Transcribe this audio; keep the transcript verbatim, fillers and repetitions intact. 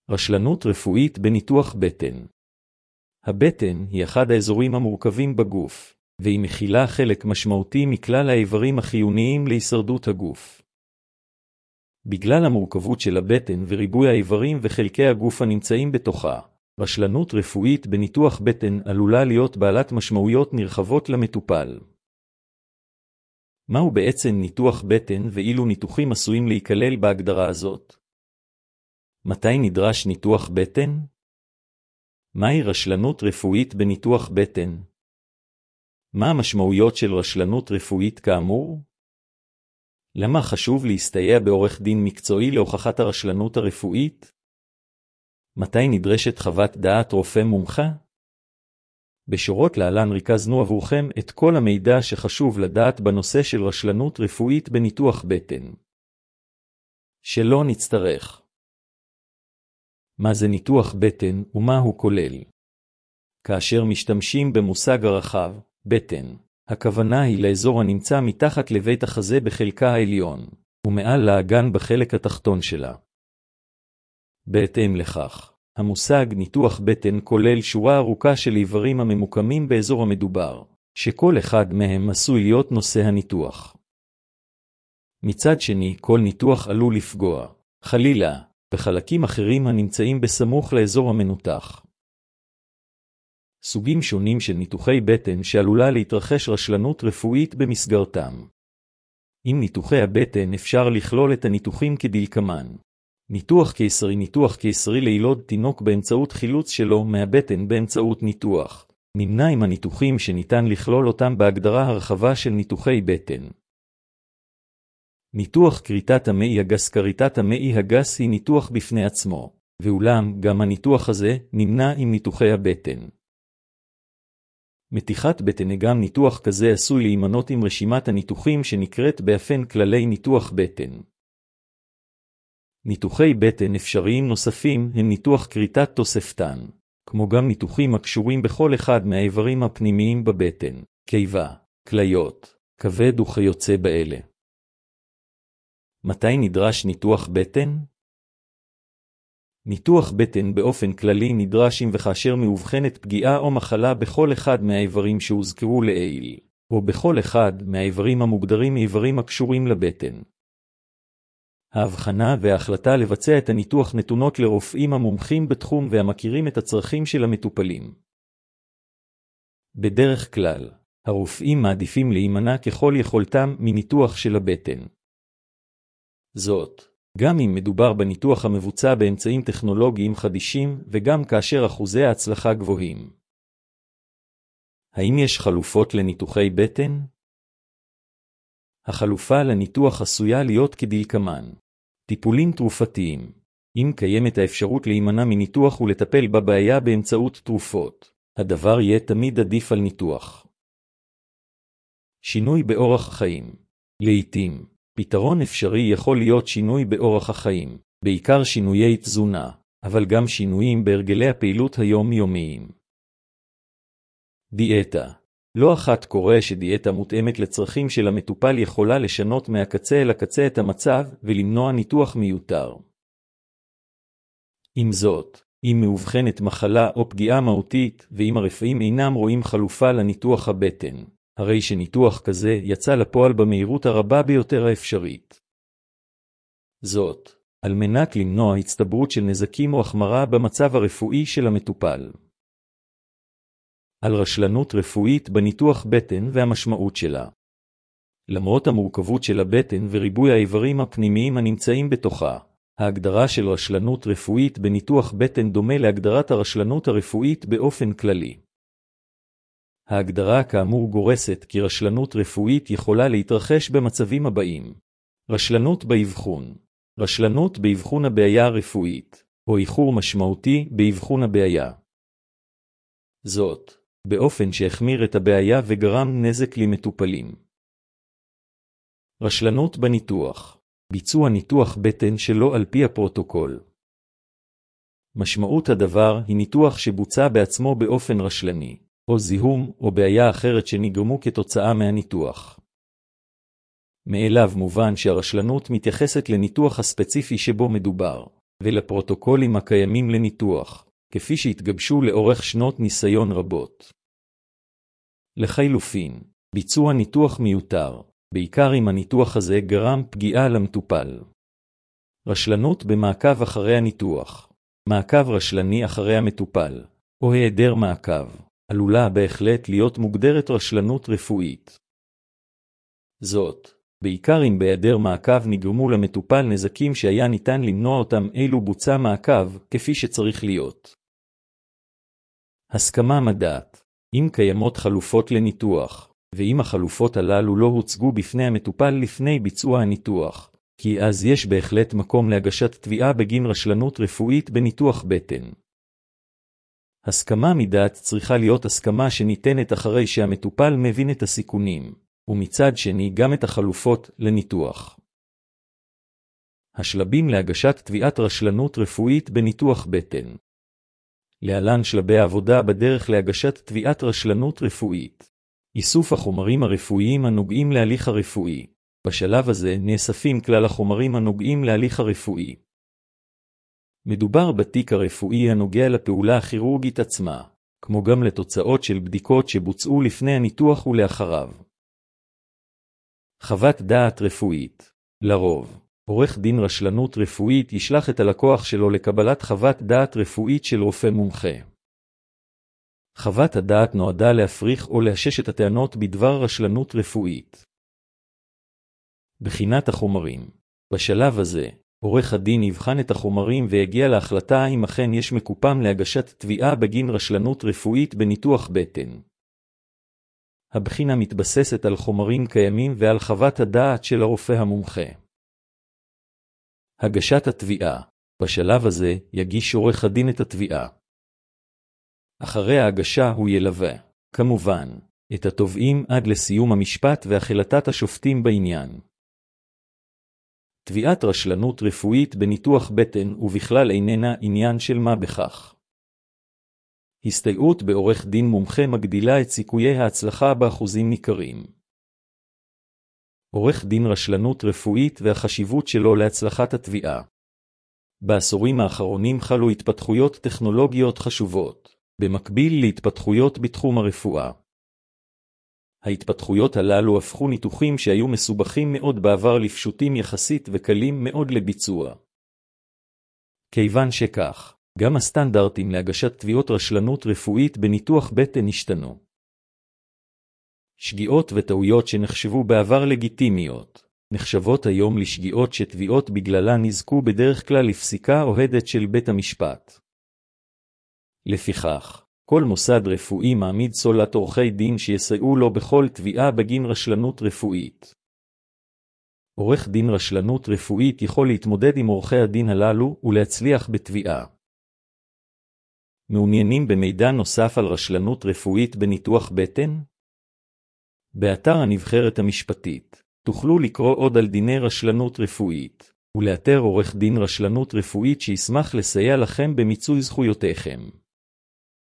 רשלנות רפואית בניתוח בטן. הבטן היא אחד האזורים המורכבים בגוף, והיא מכילה חלק משמעותי מכלל האיברים החיוניים להישרדות הגוף. בגלל המורכבות של הבטן וריבוי האיברים וחלקי הגוף הנמצאים בתוכה, רשלנות רפואית בניתוח בטן עלולה להיות בעלת משמעויות נרחבות למטופל. מהו בעצם ניתוח בטן ואילו ניתוחים עשויים להיכלל בהגדרה הזאת? מתי נדרש ניתוח בטן? מהי רשלנות רפואית בניתוח בטן? מה המשמעויות של רשלנות רפואית כאמור? למה חשוב להסתייע בעורך דין מקצועי להוכחת הרשלנות הרפואית? מתי נדרשת חוות דעת רופא מומחה? בשורות להלן ריכזנו עבורכם את כל המידע שחשוב לדעת בנושא של רשלנות רפואית בניתוח בטן. שלא נצטרך. מה זה ניתוח בטן ומה הוא כולל? כאשר משתמשים במושג הרחב, בטן, הכוונה היא לאזור הנמצא מתחת לבית החזה בחלקה העליון, ומעל לאגן בחלק התחתון שלה. בהתאם לכך, המושג ניתוח בטן כולל שורה ארוכה של איברים הממוקמים באזור המדובר, שכל אחד מהם עשוי להיות נושא הניתוח. מצד שני, כל ניתוח עלול לפגוע, חלילה, בחלקים אחרים הנמצאים בסמוך לאזור המנותח. סוגים שונים של ניתוחי בטן שעלולה להתרחש רשלנות רפואית במסגרתם. עם ניתוחי הבטן אפשר לכלול את הניתוחים כדלקמן. ניתוח קיסרי ניתוח קיסרי לילוד תינוק באמצעות חילוץ שלו מהבטן באמצעות ניתוח. נמנה עם הניתוחים שניתן לכלול אותם בהגדרה הרחבה של ניתוחי בטן. ניתוח כריתת המעי הגס כריתת המעי הגס היא ניתוח בפני עצמו, ואולם גם הניתוח הזה נמנה עם ניתוחי הבטן. מתיחת בטן גם ניתוח כזה עשוי להימנות עם רשימת הניתוחים שנקראת באופן כללי ניתוח בטן. ניתוחי בטן אפשריים נוספים הם ניתוח כריתת תוספתן, כמו גם ניתוחים הקשורים בכל אחד מהאיברים הפנימיים בבטן, קיבה, כליות, כבד וכיוצא באלה. מתי נדרש ניתוח בטן? ניתוח בטן באופן כללי נדרש אם וכאשר מאובחנת פגיעה או מחלה בכל אחד מהאיברים שהוזכרו לעיל, או בכל אחד מהאיברים המוגדרים איברים הקשורים לבטן. ההבחנה וההחלטה לבצע את הניתוח נתונות לרופאים המומחים בתחום והמכירים את הצרכים של המטופלים. בדרך כלל, הרופאים מעדיפים להימנע ככל יכולתם מניתוח של הבטן. זאת, גם אם מדובר בניתוח המבוצע באמצעים טכנולוגיים חדישים וגם כאשר אחוזי ההצלחה גבוהים. האם יש חלופות לניתוחי בטן? החלופה לניתוח עשויה להיות כדלקמן. טיפולים תרופתיים. אם קיימת האפשרות להימנע מניתוח ולטפל בבעיה באמצעות תרופות, הדבר יהיה תמיד עדיף על ניתוח. שינוי באורח החיים. לעתים, פתרון אפשרי יכול להיות שינוי באורח החיים, בעיקר שינויי תזונה, אבל גם שינויים בהרגלי הפעילות היומיומיים. דיאטה. לא אחת קורה שדיאטה מותאמת לצרכים של המטופל יכולה לשנות מהקצה אל הקצה את המצב ולמנוע ניתוח מיותר. עם זאת, אם מאובחנת מחלה או פגיעה מהותית ואם הרופאים אינם רואים חלופה לניתוח הבטן, הרי שניתוח כזה יצא לפועל במהירות הרבה ביותר האפשרית. זאת, על מנת למנוע הצטברות של נזקים או החמרה במצב הרפואי של המטופל. על רשלנות רפואית בניתוח בטן והמשמעות שלה. למרות המורכבות של הבטן וריבוי האיברים הפנימיים הנמצאים בתוכה, ההגדרה של רשלנות רפואית בניתוח בטן דומה להגדרת הרשלנות הרפואית באופן כללי. ההגדרה כאמור גורסת כי רשלנות רפואית יכולה להתרחש במצבים הבאים: רשלנות באבחון, רשלנות באבחון הבעיה הרפואית, או איחור משמעותי באבחון הבעיה. זאת, באופן שהחמיר את הבעיה וגרם נזק למטופלים. רשלנות בניתוח, ביצוע ניתוח בטן שלא על פי הפרוטוקול. משמעות הדבר היא ניתוח שבוצע בעצמו באופן רשלני, או זיהום או בעיה אחרת שנגרמו כתוצאה מהניתוח. מאליו מובן שהרשלנות מתייחסת לניתוח הספציפי שבו מדובר, ולפרוטוקולים הקיימים לניתוח, כפי שהתגבשו לאורך שנות ניסיון רבות. לחילופין, ביצוע ניתוח מיותר, בעיקר אם הניתוח הזה גרם פגיעה למטופל. רשלנות במעקב אחרי הניתוח, מעקב רשלני אחרי המטופל, או היעדר מעקב, עלולה בהחלט להיות מוגדרת רשלנות רפואית. זאת, בעיקר אם בהיעדר מעקב נגרמו למטופל נזקים שהיה ניתן למנוע אותם אילו בוצע מעקב כפי שצריך להיות. הסכמה מדעת, אם קיימות חלופות לניתוח, ואם החלופות הללו לא הוצגו בפני המטופל לפני ביצוע הניתוח, כי אז יש בהחלט מקום להגשת תביעה בגין רשלנות רפואית בניתוח בטן. הסכמה מדעת צריכה להיות הסכמה שניתנת אחרי שהמטופל מבין את הסיכונים, ומצד שני גם את החלופות לניתוח. השלבים להגשת תביעת רשלנות רפואית בניתוח בטן. להלן שלבי העבודה בדרך להגשת תביעת רשלנות רפואית. איסוף החומרים הרפואיים הנוגעים להליך הרפואי. בשלב הזה נאספים כלל החומרים הנוגעים להליך הרפואי. מדובר בתיק הרפואי הנוגע לפעולה הכירורגית עצמה, כמו גם לתוצאות של בדיקות שבוצעו לפני הניתוח ולאחריו. חוות דעת רפואית. לרוב, עורך דין רשלנות רפואית ישלח את הלקוח שלו לקבלת חוות דעת רפואית של רופא מומחה. חוות הדעת נועדה להפריך או לאשש את הטענות בדבר רשלנות רפואית. בחינת החומרים. בשלב הזה, עורך הדין יבחן את החומרים ויגיע להחלטה אם אכן יש מקופם להגשת תביעה בגין רשלנות רפואית בניתוח בטן. הבחינה מתבססת על חומרים קיימים ועל חוות הדעת של הרופא המומחה. הגשת התביעה. בשלב הזה יגיש עורך הדין את התביעה. אחרי ההגשה הוא ילווה, כמובן, את התובעים עד לסיום המשפט והחלטת השופטים בעניין. תביעת רשלנות רפואית בניתוח בטן ובכלל איננה עניין של מה בכך. הסתייעות בעורך דין מומחה מגדילה את סיכויי ההצלחה באחוזים ניכרים. עורך דין רשלנות רפואית והחשיבות שלו להצלחת התביעה. בעשורים האחרונים חלו התפתחויות טכנולוגיות חשובות, במקביל להתפתחויות בתחום הרפואה. ההתפתחויות הללו הפכו ניתוחים שהיו מסובכים מאוד בעבר לפשוטים יחסית וקלים מאוד לביצוע. כיוון שכך, גם הסטנדרטים להגשת תביעות רשלנות רפואית בניתוח בטן השתנו. שגיאות וטעויות שנחשבו בעבר לגיטימיות, נחשבות היום לשגיאות שתביעות בגללה נזכו בדרך כלל לפסיקה אוהדת של בית המשפט. לפיכך, כל מוסד רפואי מעמיד סולת עורכי דין שיסייעו לו בכל תביעה בגין רשלנות רפואית. עורך דין רשלנות רפואית יכול להתמודד עם עורכי הדין הללו ולהצליח בתביעה. מעוניינים במידע נוסף על רשלנות רפואית בניתוח בטן? באתר הנבחרת המשפטית תוכלו לקרוא עוד על דיני רשלנות רפואית, ולאתר עורך דין רשלנות רפואית שישמח לסייע לכם במיצוי זכויותיכם.